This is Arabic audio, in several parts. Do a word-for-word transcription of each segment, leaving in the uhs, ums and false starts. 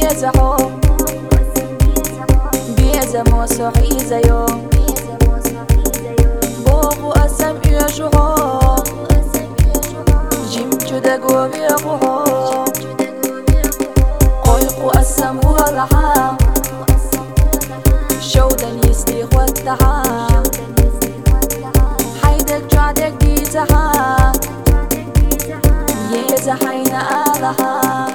بيزحو بيزا موسو حيزا يو بوغو أسم يجوهو جيم جدقو بيغوهو قويقو أسم ولحا شودن يستيخ والتحا حيدك جعدك ديزحا يزحين آلها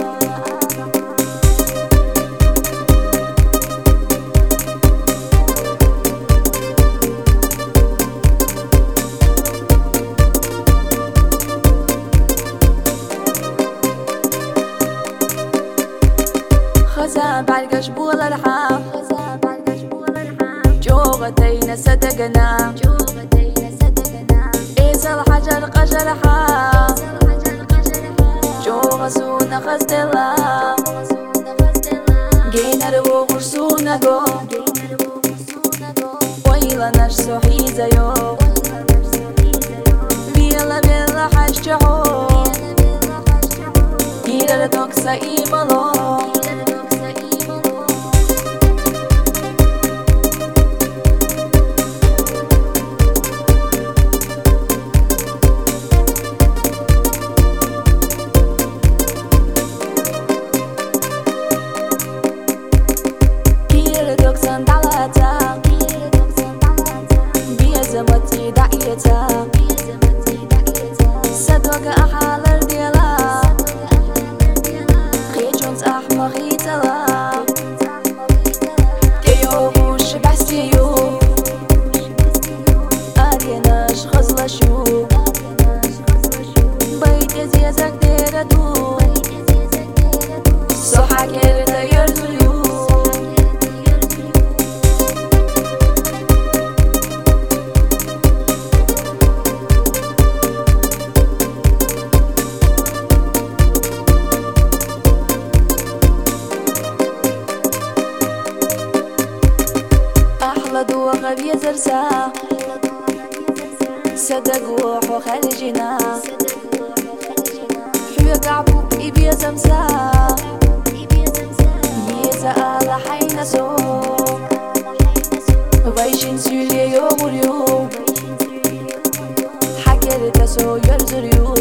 خزا بعرقش بول الحام جوغتين صدقنا إيسا الحجر قجر حام جوغ سونا خستلا جينا رو غرسونا جو ويلا نشسو حيزا يو بيلا بيلا حشجحو كيرا لتوكسا إيمالو زمتي دعيتا صدوك أحالر ديلا خيجونز أحمقي تلا كيو بوش بحسيو أريناش خزلشو بيت زيزك ديردو صحا كيرتا يرزليو دوغ بيزرسا صدق وحو خارجنا حيوك عبوب إبيا زمسا يزا آلا حين سو ويشين سيولي يوم اليوم حكرت سو يرزريو